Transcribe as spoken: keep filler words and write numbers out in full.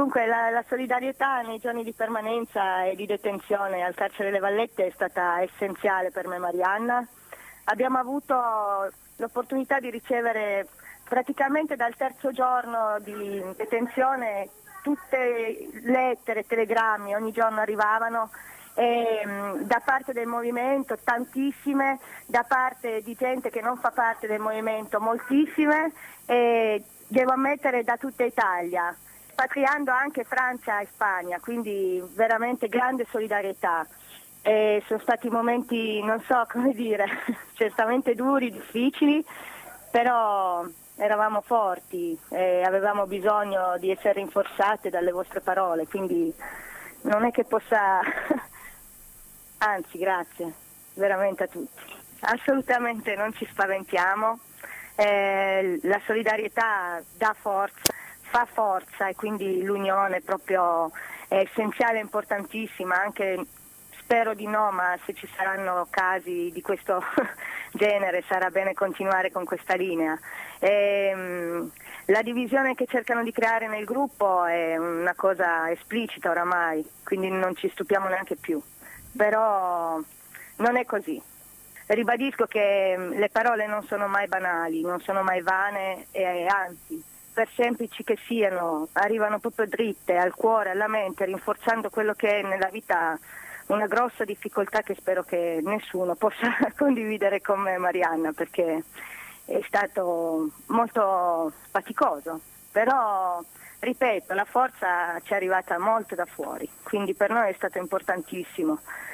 Dunque la, la solidarietà nei giorni di permanenza e di detenzione al carcere Le Vallette è stata essenziale per me e Marianna. Abbiamo avuto l'opportunità di ricevere praticamente dal terzo giorno di detenzione tutte lettere, telegrammi, ogni giorno arrivavano, e, mh, da parte del movimento tantissime, da parte di gente che non fa parte del movimento moltissime, e devo ammettere da tutta Italia, patriando anche Francia e Spagna, quindi veramente grande solidarietà. E sono stati momenti, non so come dire, certamente duri, difficili, però eravamo forti e avevamo bisogno di essere rinforzate dalle vostre parole, quindi non è che possa, anzi grazie, veramente a tutti. Assolutamente non ci spaventiamo, eh, la solidarietà dà forza, fa forza, e quindi l'unione proprio è essenziale, importantissima, anche spero di no, ma se ci saranno casi di questo genere sarà bene continuare con questa linea. E, la divisione che cercano di creare nel gruppo è una cosa esplicita oramai, quindi non ci stupiamo neanche più, però non è così. Ribadisco che le parole non sono mai banali, non sono mai vane, e anzi, per semplici che siano, arrivano proprio dritte al cuore, alla mente, rinforzando quello che è nella vita una grossa difficoltà che spero che nessuno possa condividere con me e Marianna, perché è stato molto faticoso, però ripeto, la forza ci è arrivata molto da fuori, quindi per noi è stato importantissimo.